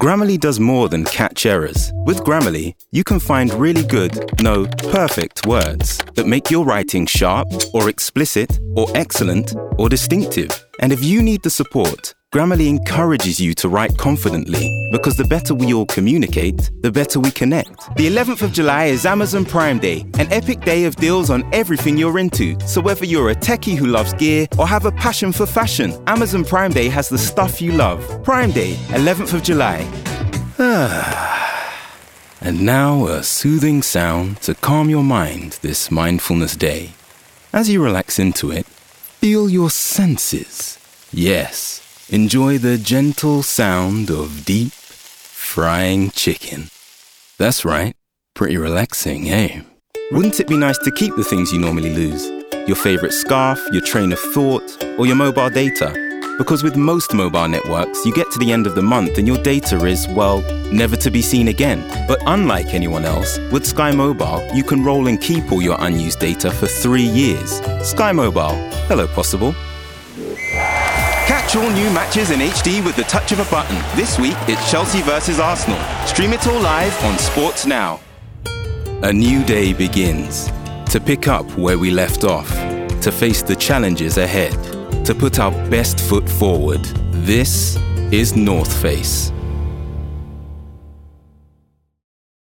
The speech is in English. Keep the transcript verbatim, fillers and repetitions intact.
Grammarly does more than catch errors. With Grammarly, you can find really good, no, perfect words that make your writing sharp or explicit or excellent or distinctive. And if you need the support, Grammarly encourages you to write confidently, because the better we all communicate, the better we connect. The eleventh of July is Amazon Prime Day, an epic day of deals on everything you're into. So whether you're a techie who loves gear or have a passion for fashion, Amazon Prime Day has the stuff you love. Prime Day, eleventh of July. And now a soothing sound to calm your mind this mindfulness day. As you relax into it, feel your senses. Yes. Enjoy the gentle sound of deep, frying chicken. That's right, pretty relaxing, eh? Wouldn't it be nice to keep the things you normally lose? Your favorite scarf, your train of thought, or your mobile data? Because with most mobile networks, you get to the end of the month and your data is, well, never to be seen again. But unlike anyone else, with Sky Mobile, you can roll and keep all your unused data for three years. Sky Mobile. Hello, possible. Catch all new matches in H D with the touch of a button. This week, it's Chelsea versus Arsenal. Stream it all live on Sports Now. A new day begins. To pick up where we left off. To face the challenges ahead. To put our best foot forward. This is North Face.